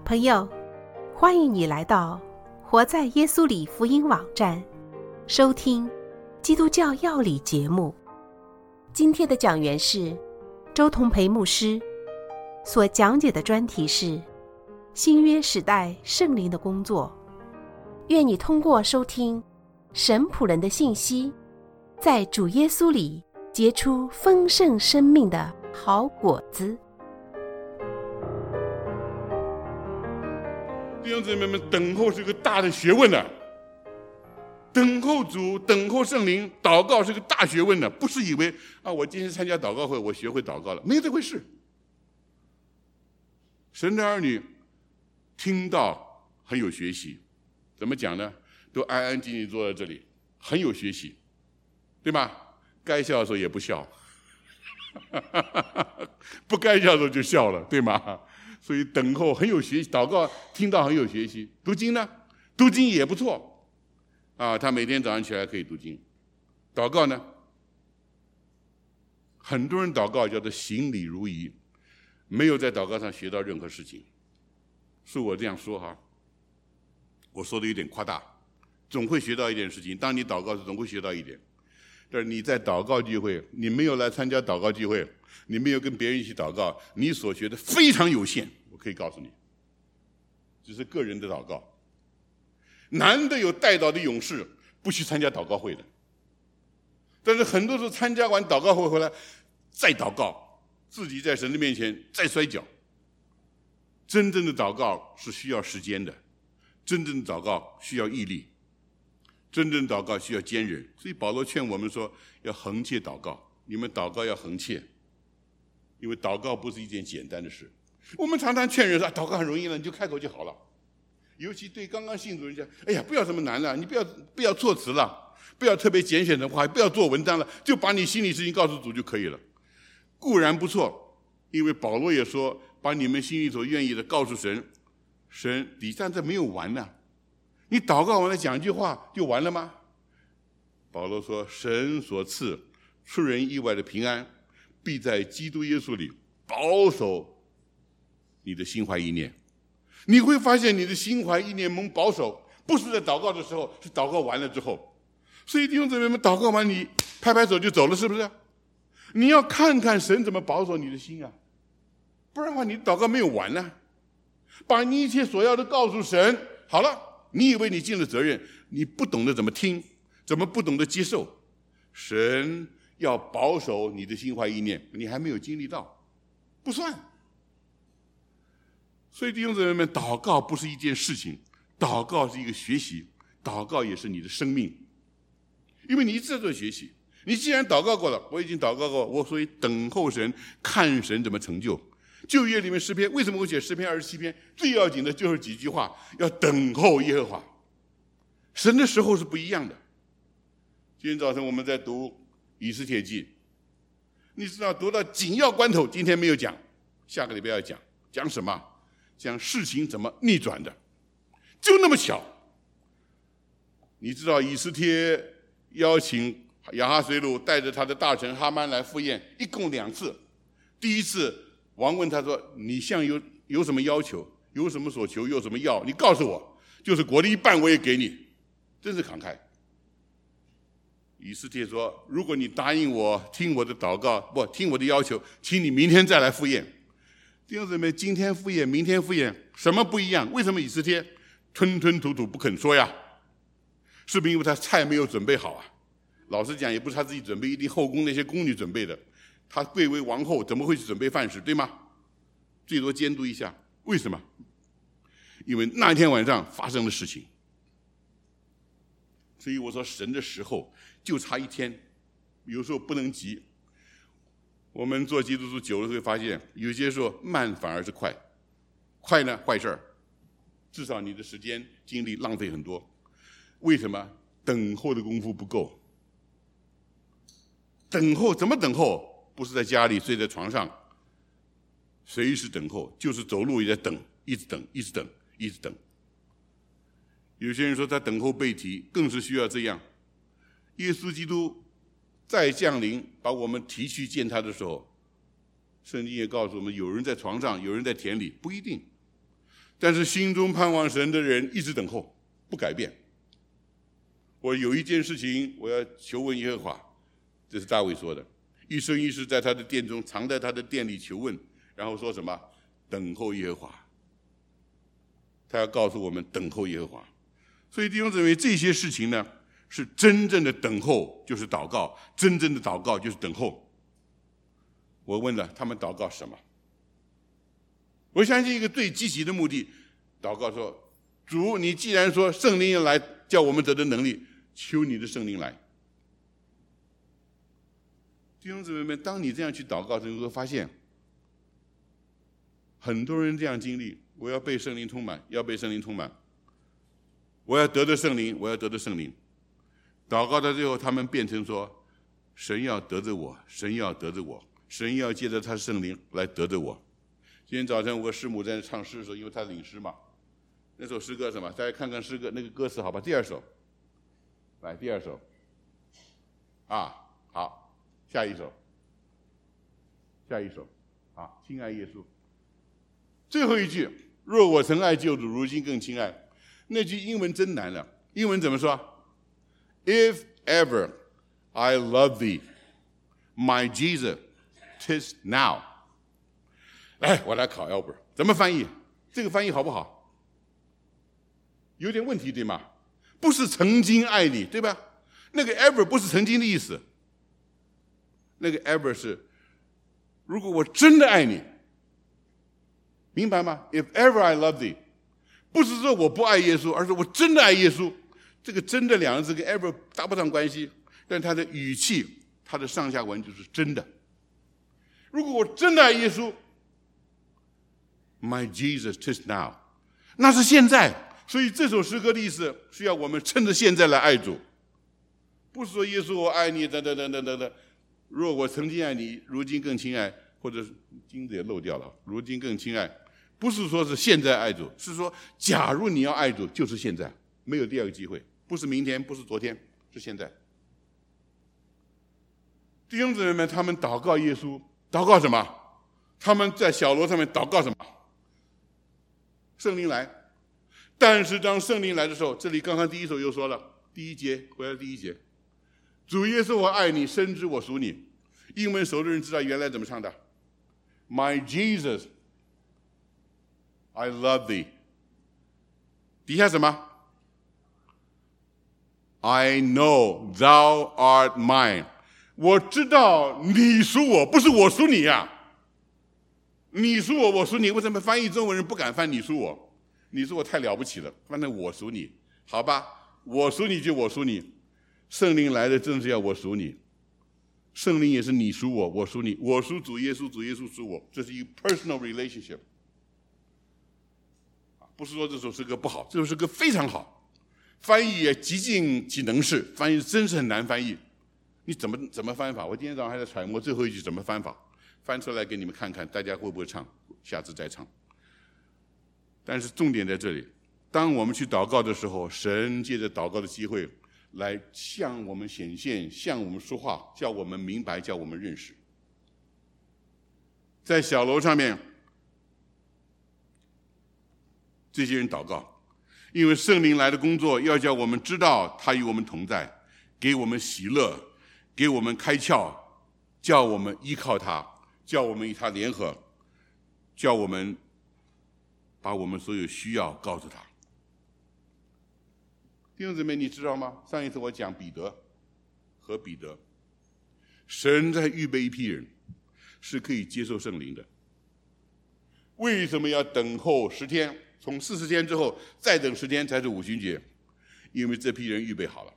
朋友，欢迎你来到活在耶稣里福音网站，收听基督教要理节目。今天的讲员是周同培牧师，所讲解的专题是新约时代圣灵的工作。愿你通过收听神仆人的信息，在主耶稣里结出丰盛生命的好果子。 弟兄姊妹们，等候是个大的学问的，等候主、等候圣灵、祷告是个大学问的，不是以为我今天参加祷告会，我学会祷告了，没有这回事。神的儿女听到很有学习，怎么讲呢？都安安静静坐在这里，很有学习，对吗？该笑的时候也不笑，不该笑的时候就笑了，对吗？所以等候很有学习，祷告听到很有学习。读经呢，读经也不错他每天早上起来可以读经。祷告呢，很多人祷告叫做行礼如仪，没有在祷告上学到任何事情。是我这样说哈，我说的有点夸大，总会学到一点事情。当你祷告时总会学到一点，但是你在祷告聚会，你没有来参加祷告聚会，你没有跟别人一起祷告，你所学的非常有限。我可以告诉你，只是个人的祷告。难得有带祷的勇士不去参加祷告会的，但是很多时候参加完祷告会回来再祷告，自己在神的面前再摔跤。真正的祷告是需要时间的，真正的祷告需要毅力，真正的祷告需要坚韧。所以保罗劝我们说要恒切祷告，你们祷告要恒切，因为祷告不是一件简单的事。我们常常劝人说祷告很容易了，你就开口就好了。尤其对刚刚信主人家，哎呀，不要这么难了，你不要措辞了，不要特别拣选的话，不要做文章了，就把你心里事情告诉主就可以了。固然不错，因为保罗也说，把你们心里所愿意的告诉神，神底下这没有完呢。你祷告完了讲句话就完了吗？保罗说，神所赐出人意外的平安，必在基督耶稣里保守你的心怀意念。你会发现你的心怀意念蒙保守，不是在祷告的时候，是祷告完了之后。所以弟兄姊妹们，祷告完你拍拍手就走了，是不是？你要看看神怎么保守你的心啊，不然的话你祷告没有完呢。把你一切所要的告诉神，好了，你以为你尽了责任，你不懂得怎么听，怎么不懂得接受。神要保守你的心怀意念，你还没有经历到，不算。所以弟兄姊妹们，祷告不是一件事情，祷告是一个学习，祷告也是你的生命，因为你一直在做学习。你既然祷告过了，我已经祷告过，我所以等候神，看神怎么成就。旧约里面诗篇，为什么我写诗篇27篇？最要紧的就是几句话，要等候耶和华。神的时候是不一样的。今天早晨我们在读以斯帖记，你知道读到紧要关头，今天没有讲，下个礼拜要讲，讲什么？讲事情怎么逆转的，就那么巧。你知道以斯帖邀请亚哈随鲁带着他的大臣哈曼来赴宴，一共2次。第一次王问他说，你向有什么要求，有什么所求，有什么要，你告诉我，就是国的一半我也给你。真是慷慨。以斯帖说，如果你答应我，听我的祷告，不听我的要求，请你明天再来赴宴。弟兄姊妹，今天赴宴，明天赴宴，什么不一样？为什么以斯帖吞吞吐吐不肯说呀？是不是因为他菜没有准备好啊？老实讲，也不是他自己准备，一定后宫那些宫女准备的。他贵为王后，怎么会去准备饭食，对吗？最多监督一下。为什么？因为那天晚上发生的事情。所以我说，神的时候就差一天，有时候不能急。我们做基督徒久了会发现，有些时候慢反而是快。快呢，坏事儿，至少你的时间精力浪费很多。为什么？等候的功夫不够。等候怎么等候？不是在家里睡在床上，随时等候，就是走路也在等，一直等，一直等，一直等。有些人说他等候被提，更是需要这样。耶稣基督再降临把我们提去见他的时候，圣经也告诉我们，有人在床上，有人在田里，不一定。 但是心中盼望神的人一直等候，不改变。我有一件事情我要求问耶和华，这是大卫说的，一生一世在他的殿中，常在他的殿里求问，然后说什么？等候耶和华。他要告诉我们等候耶和华。所以弟兄姊妹，这些事情呢，是真正的等候就是祷告，真正的祷告就是等候。我问了他们祷告什么？我相信一个最积极的目的，祷告说，主，你既然说圣灵要来叫我们得的能力，求你的圣灵来。弟兄姊妹们，当你这样去祷告的时候，你会发现很多人这样经历，我要被圣灵充满，要被圣灵充满，我要得的圣灵，我要得的圣灵。祷告到最后，他们变成说，神要得着我，神要得着我，神要借着他圣灵来得着我。今天早晨我和师母在唱诗的时候，因为他领诗嘛，那首诗歌什么？大家看看诗歌那个歌词好吧？第二首，来第二首，好，下一首，好，亲爱耶稣。最后一句，若我曾爱救主，如今更亲爱。那句英文真难了，英文怎么说 ？If ever I love thee, my Jesus, 'tis now。来，我来考 Albert， 怎么翻译？这个翻译好不好？有点问题，对吗？不是曾经爱你，对吧？那个 ever 不是曾经的意思，那个 ever 是如果我真的爱你，明白吗 ？If ever I love thee， 不是说我不爱耶稣，而是我真的爱耶稣。这个真的两个字跟 ever 搭不上关系，但它的语气，它的上下文就是真的。如果我真的爱耶稣， My Jesus, 'tis now， 那是现在。所以这首诗歌的意思是要我们趁着现在来爱主，不是说耶稣我爱你等等等等等等。若我曾经爱你，如今更亲爱，或者金子也漏掉了，如今更亲爱，不是说是现在爱主，是说假如你要爱主，就是现在，没有第二个机会，不是明天，不是昨天，是现在。弟兄姊妹们，他们祷告耶稣，祷告什么？他们在小楼上面祷告什么？圣灵来。但是当圣灵来的时候，这里刚刚第一首又说了，第一节，回来第一节，主耶稣我爱你，深知我属你。英文熟的人知道原来怎么唱的 My Jesus, I love thee。 底下什么？ I know thou art mine。 我知道你属我，不是我属你呀。你属我，我属你。为什么翻译中文人不敢翻你属我？你属我太了不起了，反正我属你，好吧？我属你就我属你。圣灵来的正是要我属你，圣灵也是你属我，我属你，我属主耶稣，主耶稣属我，这是一个 personal relationship。不是说这首诗歌不好，这首诗歌非常好，翻译也极尽其能事，翻译真是很难翻译。你怎么翻法？我今天早上还在揣摩最后一句怎么翻法，翻出来给你们看看，大家会不会唱？下次再唱。但是重点在这里，当我们去祷告的时候，神借着祷告的机会来向我们显现，向我们说话，叫我们明白，叫我们认识。在小楼上面，这些人祷告，因为圣灵来的工作要叫我们知道他与我们同在，给我们喜乐，给我们开窍，叫我们依靠他，叫我们与他联合，叫我们把我们所有需要告诉他。弟兄姊妹，你知道吗？上一次我讲彼得和彼得，神在预备一批人是可以接受圣灵的。为什么要等候10天？从40天之后再等10天才是五旬节，因为这批人预备好了。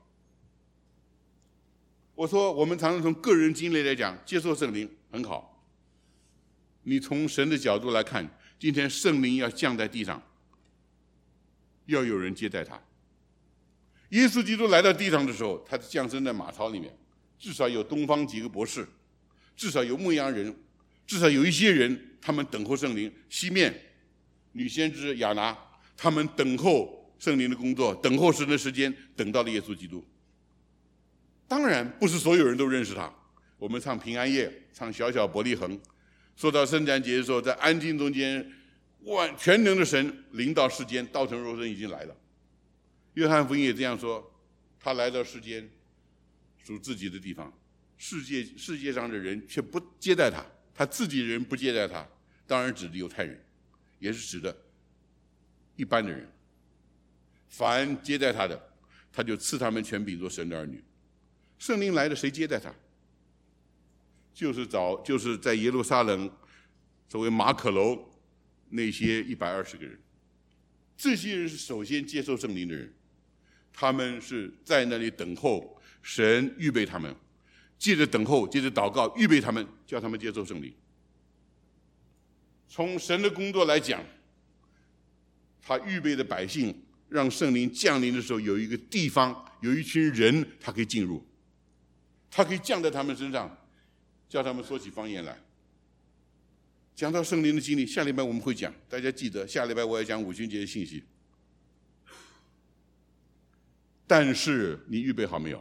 我说我们常常从个人经历来讲，接受圣灵很好。你从神的角度来看，今天圣灵要降在地上，要有人接待他。耶稣基督来到地上的时候，他降生在马槽里面，至少有东方几个博士，至少有牧羊人，至少有一些人，他们等候圣灵。西面女先知亚拿，他们等候圣灵的工作，等候神的时间，等到了耶稣基督。当然不是所有人都认识他。我们唱平安夜，唱小小伯利恒，说到圣诞节的时候，在安静中间全能的神临到世间，道成肉身已经来了。约翰福音也这样说，他来到世间属自己的地方，世界上的人却不接待他，他自己人不接待他，当然指的犹太人，也是指的一般的人。凡接待他的，他就赐他们权柄做神的儿女。圣灵来了，谁接待他？就是在耶路撒冷所谓马可楼那些120个人，这些人是首先接受圣灵的人，他们是在那里等候神预备他们，接着等候，接着祷告，预备他们，叫他们接受圣灵。从神的工作来讲，他预备的百姓让圣灵降临的时候，有一个地方，有一群人，他可以进入，他可以降在他们身上，叫他们说起方言来。讲到圣灵的经历，下礼拜我们会讲，大家记得下礼拜我要讲五旬节的信息。但是你预备好没有？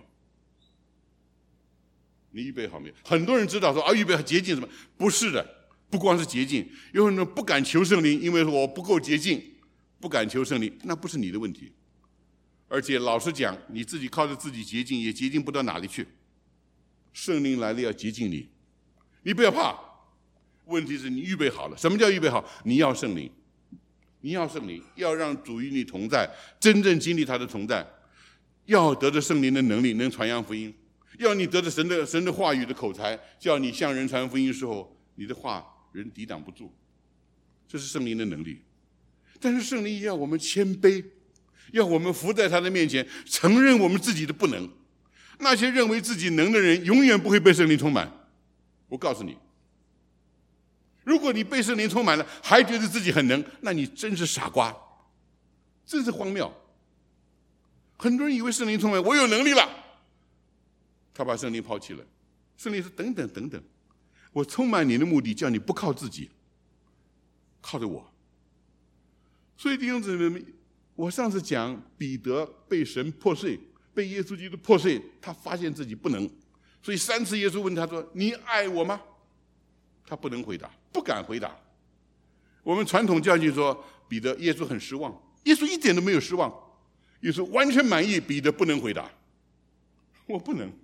你预备好没有？很多人知道说预备好洁净什么？不是的，不光是洁净，有很多人不敢求圣灵，因为我不够洁净，不敢求圣灵，那不是你的问题。而且老实讲，你自己靠着自己洁净，也洁净不到哪里去。圣灵来了要洁净你，你不要怕。问题是你预备好了。什么叫预备好？你要圣灵，你要圣灵，要让主与你同在，真正经历他的同在，要得着圣灵的能力，能传扬福音，要你得着神的话语的口才，叫你向人传福音的时候，你的话人抵挡不住，这是圣灵的能力。但是圣灵也要我们谦卑，要我们伏在他的面前，承认我们自己的不能。那些认为自己能的人，永远不会被圣灵充满。我告诉你，如果你被圣灵充满了，还觉得自己很能，那你真是傻瓜，真是荒谬。很多人以为圣灵充满，我有能力了，他把圣灵抛弃了。圣灵说等等等等，我充满你的目的叫你不靠自己，靠着我。所以弟兄姊妹们，我上次讲彼得被神破碎，被耶稣基督破碎，他发现自己不能，所以3次耶稣问他说，你爱我吗？他不能回答，不敢回答。我们传统教训说彼得，耶稣很失望，耶稣一点都没有失望，耶稣完全满意，彼得不能回答，我不能，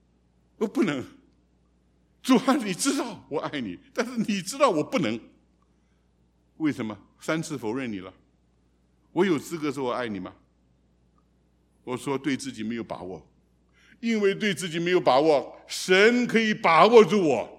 主啊，你知道我爱你，但是你知道我不能。为什么？3次否认你了，我有资格说我爱你吗？我说对自己没有把握，因为对自己没有把握，神可以把握住我。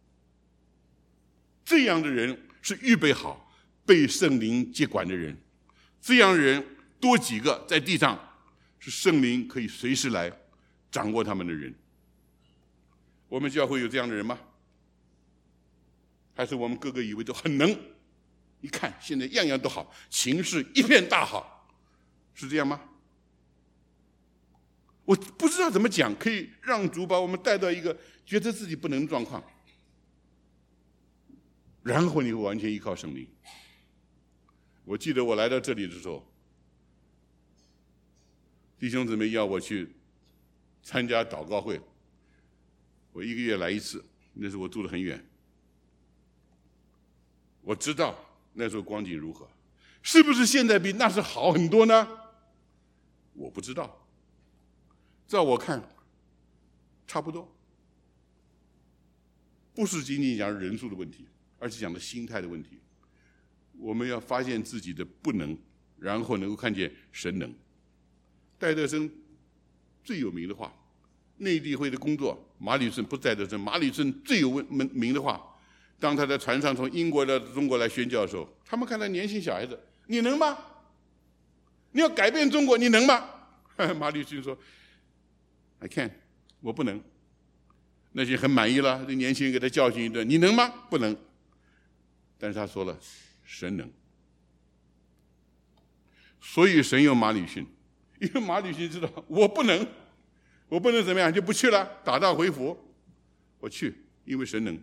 这样的人是预备好被圣灵接管的人，这样的人多几个在地上，是圣灵可以随时来掌握他们的人。我们教会有这样的人吗？还是我们个个以为都很能，一看现在样样都好，情势一片大好，是这样吗？我不知道怎么讲可以让主把我们带到一个觉得自己不能的状况，然后你会完全依靠圣灵。我记得我来到这里的时候，弟兄姊妹要我去参加祷告会，我1个月来1次，那时候我住得很远。我知道那时候光景如何，是不是现在比那时好很多呢？我不知道，照我看差不多。不是仅仅讲人数的问题，而是讲的心态的问题。我们要发现自己的不能，然后能够看见神能。戴德生最有名的话，内地会的工作，马里逊不是戴德生，马里逊最有名的话，当他在船上从英国到中国来宣教的时候，他们看到年轻小孩子，你能吗？你要改变中国，你能吗？马里逊说 I can， 我不能。那些很满意了，这年轻人给他教训一顿，你能吗？不能。但是他说了，神能。所以神用马里逊，因为马里逊知道我不能，我不能怎么样，就不去了，打道回府。我去，因为神能。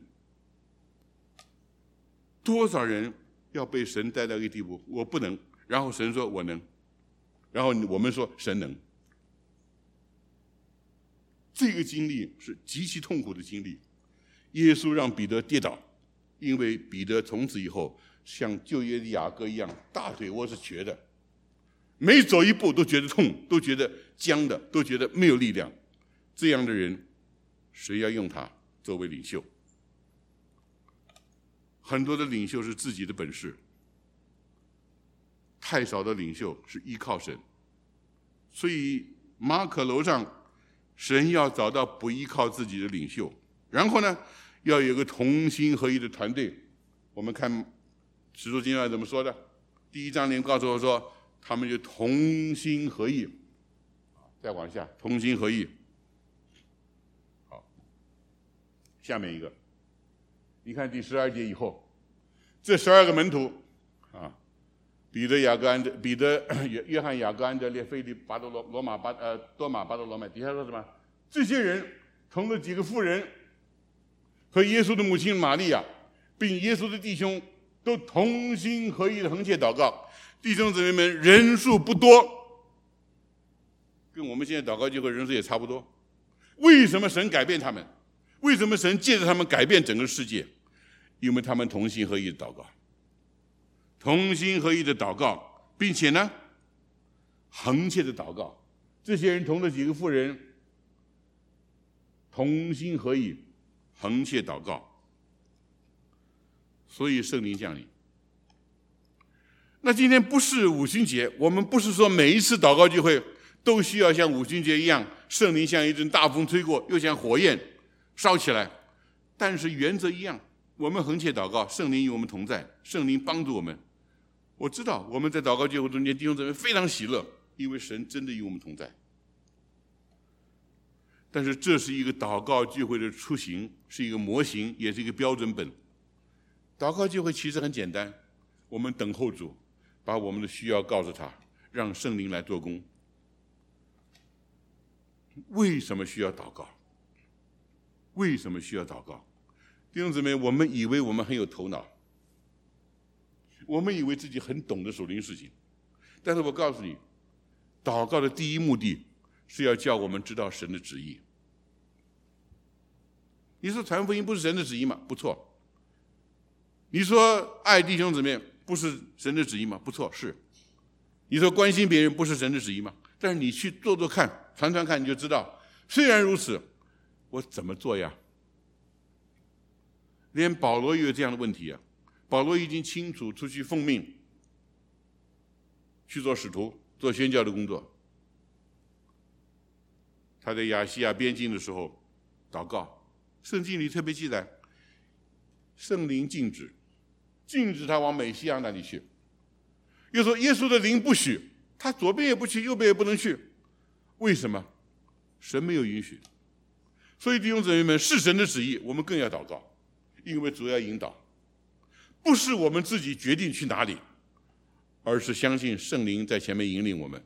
多少人要被神带到一个地步，我不能，然后神说我能，然后我们说神能。这个经历是极其痛苦的经历。耶稣让彼得跌倒， 因为彼得从此以后像旧约的雅各一样，大腿窝是瘸的，每走一步都觉得痛，都觉得僵的，都觉得没有力量。这样的人，谁要用他作为领袖？很多的领袖是自己的本事，太少的领袖是依靠神。所以马可楼上，神要找到不依靠自己的领袖，然后呢，要有个同心合一的团队。我们看使徒行传怎么说的？第1章里告诉我说，他们就同心合意。再往下，同心合意。好，下面一个，你看第12节以后，这12个门徒啊，彼得、约翰、雅各、安德烈、腓利、多马、巴多罗买，底下说什么？这些人同了几个妇人和耶稣的母亲玛利亚，并耶稣的弟兄，都同心合意的横切祷告。弟兄姊妹们，人数不多，跟我们现在祷告聚会人数也差不多。为什么神改变他们？为什么神借着他们改变整个世界？因为他们同心合意的祷告，同心合意的祷告，并且呢，横切的祷告。这些人同了几个妇人，同心合意，横切祷告，所以圣灵降临。那今天不是五旬节，我们不是说每一次祷告聚会都需要像五旬节一样，圣灵像一阵大风吹过，又像火焰烧起来。但是原则一样，我们横切祷告，圣灵与我们同在，圣灵帮助我们。我知道我们在祷告聚会中间弟兄姊妹非常喜乐，因为神真的与我们同在。但是这是一个祷告聚会的雏形，是一个模型，也是一个标准本。祷告聚会其实很简单，我们等候主，把我们的需要告诉他，让圣灵来做工。为什么需要祷告？为什么需要祷告？弟兄姊妹，我们以为我们很有头脑，我们以为自己很懂得属灵事情，但是我告诉你，祷告的第一目的是要叫我们知道神的旨意。你说传福音不是神的旨意吗？不错。你说爱弟兄姊妹不是神的旨意吗？不错，是。你说关心别人不是神的旨意吗？但是你去做做看，传传看，你就知道。虽然如此，我怎么做呀？连保罗也有这样的问题啊。保罗已经清楚出去奉命，去做使徒，做宣教的工作。他在亚细亚边境的时候祷告，圣经里特别记载，圣灵禁止他往美西亚那里去。又说耶稣的灵不许，他左边也不去，右边也不能去。为什么？神没有允许。所以弟兄姊妹们，是神的旨意，我们更要祷告，因为主要引导，不是我们自己决定去哪里，而是相信圣灵在前面引领我们。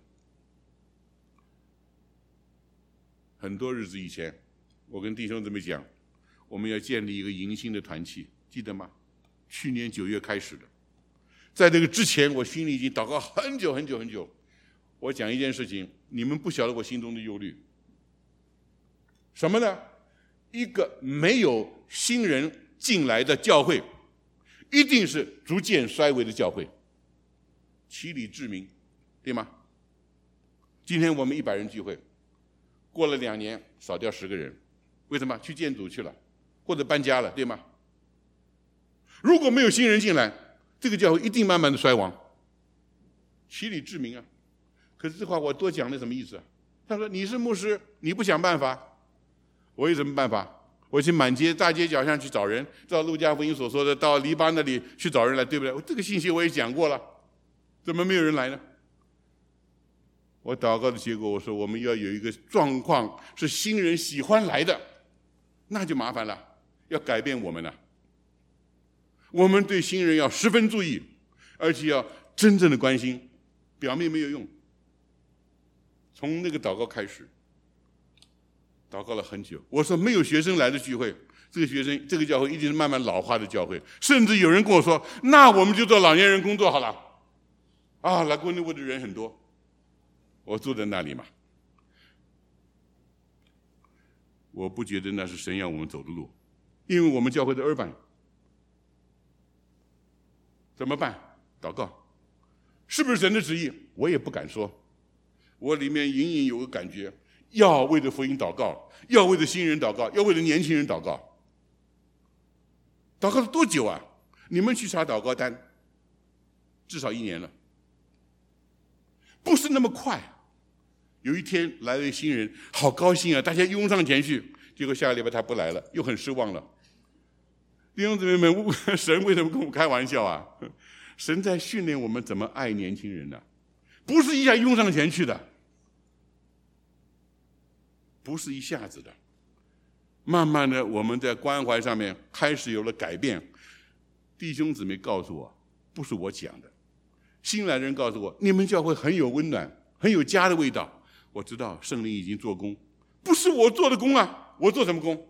很多日子以前，我跟弟兄姊妹讲，我们要建立一个迎新的团契，记得吗？去年9月开始的。在这个之前，我心里已经祷告很久很久很久。我讲一件事情，你们不晓得我心中的忧虑。什么呢？一个没有新人进来的教会，一定是逐渐衰微的教会，其理致明，对吗？今天我们100人聚会，过了2年少掉10个人，为什么？去建组去了，或者搬家了，对吗？如果没有新人进来，这个教会一定慢慢的衰亡，其理致明啊。可是这话我多讲了什么意思啊？他说你是牧师，你不想办法，我有什么办法？我去满街大街小巷去找人，照路加福音所说的，到篱笆那里去找人来，对不对？这个信息我也讲过了，怎么没有人来呢？我祷告的结果，我说我们要有一个状况是新人喜欢来的，那就麻烦了，要改变我们了。我们对新人要十分注意，而且要真正的关心，表面没有用。从那个祷告开始，祷告了很久。我说没有学生来的聚会，这个教会一定是慢慢老化的教会。甚至有人跟我说，那我们就做老年人工作好了。啊，来过内的人很多，我住在那里嘛。我不觉得那是神让我们走的路，因为我们教会的urban 怎么办？祷告。是不是神的旨意？我也不敢说。我里面隐隐有个感觉，要为着福音祷告，要为着新人祷告，要为着年轻人祷告。祷告了多久啊？你们去查祷告单，至少1年了。不是那么快。有一天来了一个新人，好高兴啊，大家拥上前去，结果下个礼拜他不来了，又很失望了。弟兄姊妹们，神为什么跟我们开玩笑啊？神在训练我们怎么爱年轻人呢？不是一下拥上前去的，不是一下子的。慢慢的，我们在关怀上面开始有了改变。弟兄姊妹告诉我，不是我讲的，新来的人告诉我，你们教会很有温暖，很有家的味道。我知道圣灵已经做工，不是我做的工啊！我做什么工？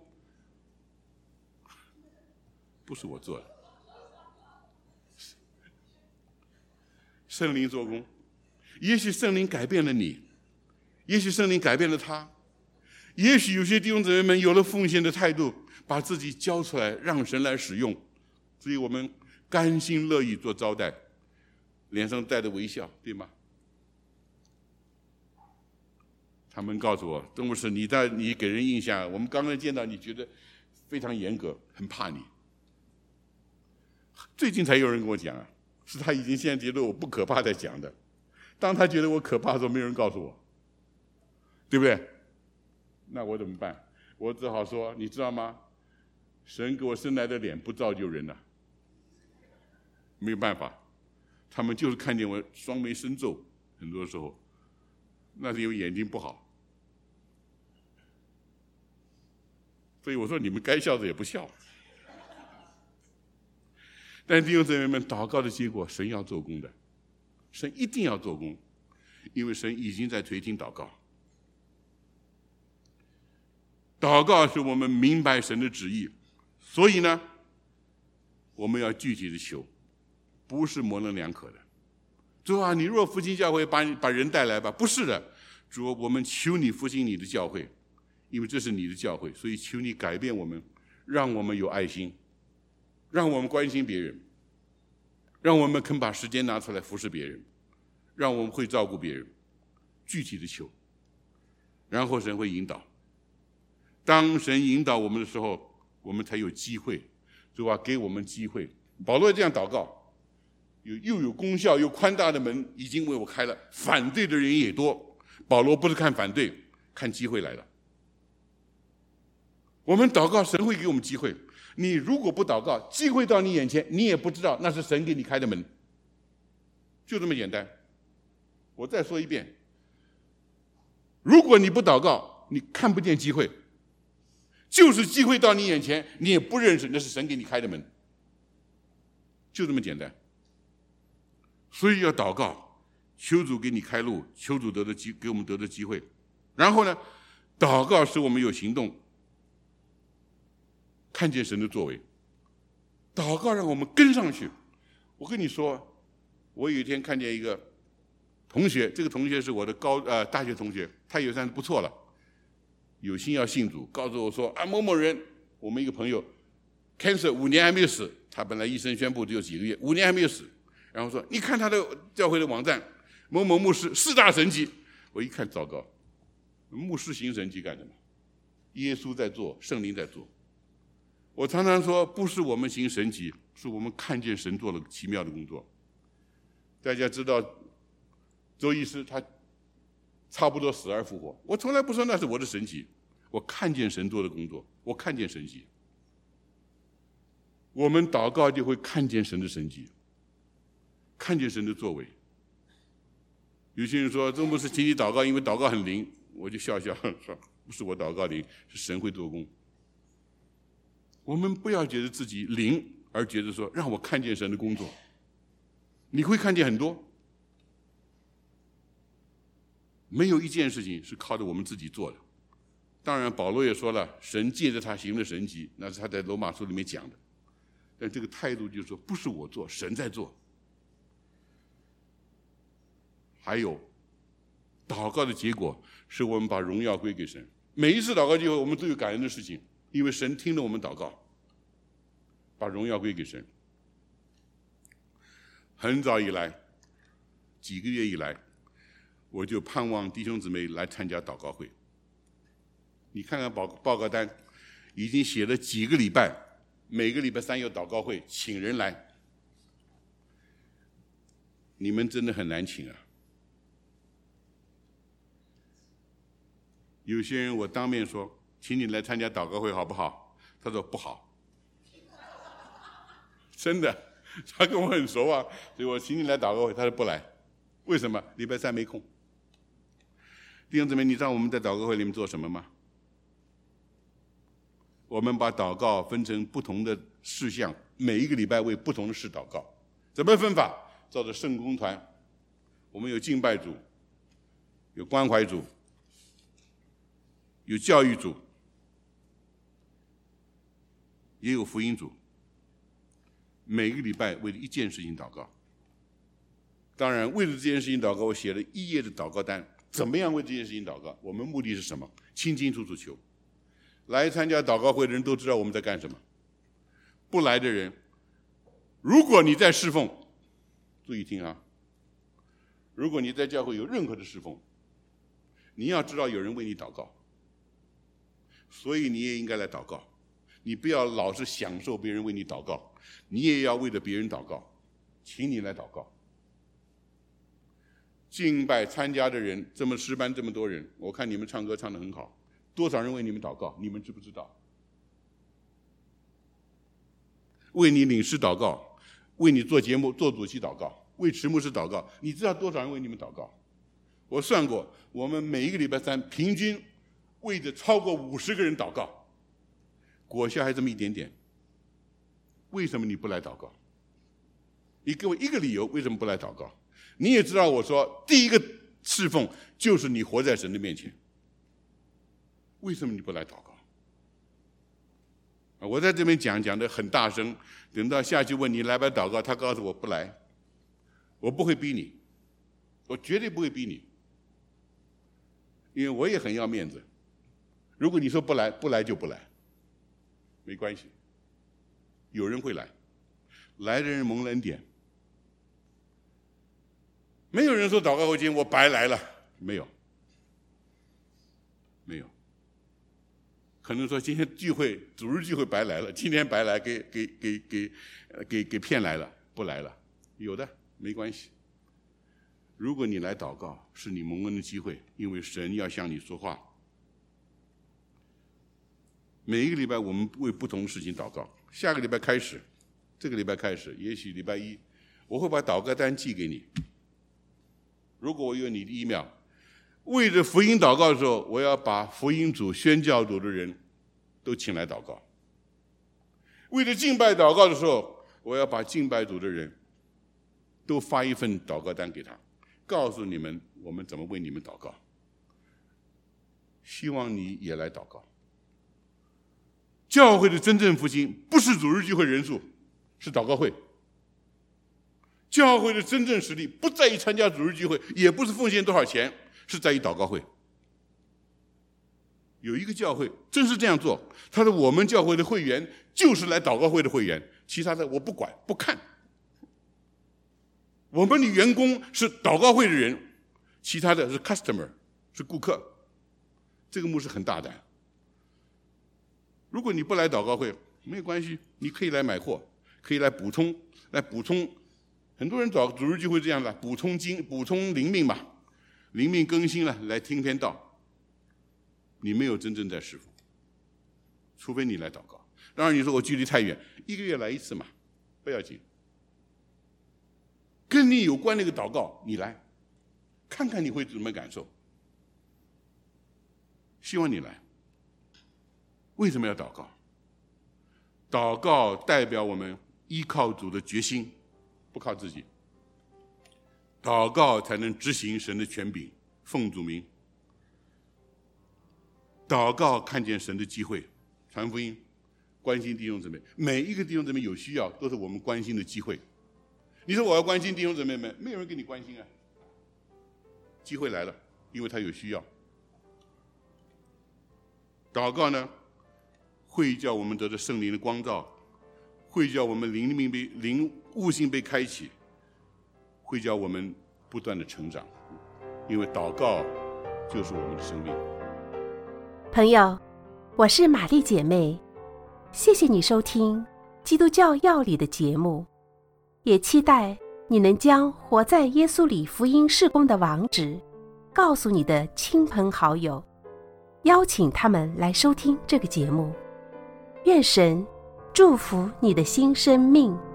不是我做的，圣灵做工。也许圣灵改变了你，也许圣灵改变了他，也许有些弟兄姊妹们有了奉献的态度，把自己交出来，让神来使用。所以我们甘心乐意做招待，脸上带着微笑，对吗？他们告诉我，邓牧师，你给人印象，我们刚刚见到你觉得非常严格，很怕你。最近才有人跟我讲啊，是他已经现在觉得我不可怕在讲的。当他觉得我可怕的时候，没有人告诉我，对不对？那我怎么办？我只好说，你知道吗？神给我生来的脸不造就人了，没有办法，他们就是看见我双眉深皱，很多时候那是因为眼睛不好。所以我说你们该笑的也不笑。但弟兄姊妹们，祷告的结果，神要做工的，神一定要做工，因为神已经在垂听祷告。祷告是我们明白神的旨意，所以呢，我们要具体的求，不是模棱两可的。主啊，你若复兴教会，把人带来吧，不是的。主，我们求你复兴你的教会，因为这是你的教会，所以求你改变我们，让我们有爱心，让我们关心别人，让我们肯把时间拿出来服侍别人，让我们会照顾别人，具体的求，然后神会引导。当神引导我们的时候，我们才有机会，主啊，给我们机会。保罗这样祷告，又有功效又宽大的门已经为我开了，反对的人也多。保罗不是看反对，看机会来了。我们祷告，神会给我们机会。你如果不祷告，机会到你眼前，你也不知道那是神给你开的门，就这么简单。我再说一遍，如果你不祷告，你看不见机会，就是机会到你眼前，你也不认识那是神给你开的门，就这么简单。所以要祷告，求主给你开路，求主给我们得的机会。然后呢，祷告使我们有行动，看见神的作为。祷告让我们跟上去。我跟你说，我有一天看见一个同学，这个同学是我的大学同学，他也算是不错了，有心要信主，告诉我说啊，某某人，我们一个朋友 cancer 5年还没有死，他本来医生宣布只有几个月，5年还没有死。然后说，你看他的教会的网站，某某牧师4大神迹。我一看，糟糕，牧师行神迹干什么？耶稣在做，圣灵在做。我常常说，不是我们行神迹，是我们看见神做了奇妙的工作。大家知道周医师他差不多死而复活，我从来不说那是我的神迹，我看见神做的工作，我看见神迹。我们祷告就会看见神的神迹，看见神的作为。有些人说，这不是请你祷告，因为祷告很灵，我就笑笑说，不是我祷告灵，是神会做工。我们不要觉得自己灵，而觉得说让我看见神的工作，你会看见很多。没有一件事情是靠着我们自己做的。当然保罗也说了，神借着他行了神迹，那是他在罗马书里面讲的。但这个态度就是说，不是我做，神在做。还有祷告的结果是我们把荣耀归给神。每一次祷告机会，我们都有感恩的事情，因为神听了我们祷告，把荣耀归给神。 很早以来，几个月以来，我就盼望弟兄姊妹来参加祷告会。你看看报告单，已经写了几个礼拜，每个礼拜三有祷告会，请人来。你们真的很难请啊！有些人我当面说，请你来参加祷告会好不好？他说不好。真的，他跟我很熟啊，所以我请你来祷告会，他说不来。为什么？礼拜三没空。弟兄姊妹，你知道我们在祷告会里面做什么吗？我们把祷告分成不同的事项，每一个礼拜为不同的事祷告。怎么分法？照着圣工团，我们有敬拜组，有关怀组，有教育组，也有福音组。每个礼拜为了一件事情祷告。当然，为了这件事情祷告，我写了1页的祷告单。怎么样为这件事情祷告？我们目的是什么？清清楚楚求。来参加祷告会的人都知道我们在干什么。不来的人，如果你在侍奉，注意听啊！如果你在教会有任何的侍奉，你要知道有人为你祷告，所以你也应该来祷告。你不要老是享受别人为你祷告，你也要为了别人祷告，请你来祷告。敬拜参加的人，这么诗班这么多人，我看你们唱歌唱得很好，多少人为你们祷告，你们知不知道？为你领诗祷告，为你做节目做主席祷告，为持牧师祷告，你知道多少人为你们祷告？我算过，我们每一个礼拜三平均为着超过50个人祷告，果效还这么一点点。为什么你不来祷告？你给我一个理由，为什么不来祷告？你也知道我说第一个侍奉就是你活在神的面前，为什么你不来祷告？我在这边讲得很大声，等到下去问你来不来祷告，他告诉我不来，我不会逼你，我绝对不会逼你，因为我也很要面子。如果你说不来，不来就不来，没关系，有人会来，来的人蒙了恩典。没有人说祷告会今天我白来了，没有，没有。可能说今天聚会主日聚会白来了，今天白来给骗来了，不来了，有的没关系。如果你来祷告，是你蒙恩的机会，因为神要向你说话。每一个礼拜我们为不同的事情祷告。下个礼拜开始，这个礼拜开始，也许礼拜一，我会把祷告单寄给你。如果我有你的email，为着福音祷告的时候，我要把福音组、宣教组的人都请来祷告。为了敬拜祷告的时候，我要把敬拜组的人都发一份祷告单给他，告诉你们我们怎么为你们祷告。希望你也来祷告。教会的真正复兴不是主日聚会人数，是祷告会。教会的真正实力不在于参加主日聚会，也不是奉献多少钱，是在于祷告会。有一个教会真是这样做，他说我们教会的会员就是来祷告会的会员，其他的我不管不看。我们的员工是祷告会的人，其他的是 customer， 是顾客。这个牧师很大胆。如果你不来祷告会没有关系，你可以来买货，可以来补充。很多人找主日聚会这样的，补充灵命嘛，灵命更新了，来听篇道。你没有真正在侍奉，除非你来祷告。当然你说我距离太远，1个月来一次嘛，不要紧。跟你有关那个祷告，你来看看你会怎么感受。希望你来。为什么要祷告？祷告代表我们依靠主的决心，不靠自己。祷告才能执行神的权柄，奉主名。祷告看见神的机会，传福音，关心弟兄姊妹。每一个弟兄姊妹有需要，都是我们关心的机会。你说我要关心弟兄姊妹们，没有人跟你关心啊。机会来了，因为他有需要。祷告呢，会叫我们得到圣灵的光照，会叫我们灵悟性被开启， 会叫我们不断的成长，因为祷告就是我们的生命。 朋友，我是玛丽姐妹，谢谢你收听基督教要理的节目，也期待你能将活在耶稣里福音事工的网址告诉你的亲朋好友，邀请他们来收听这个节目。愿神祝福你的新生命。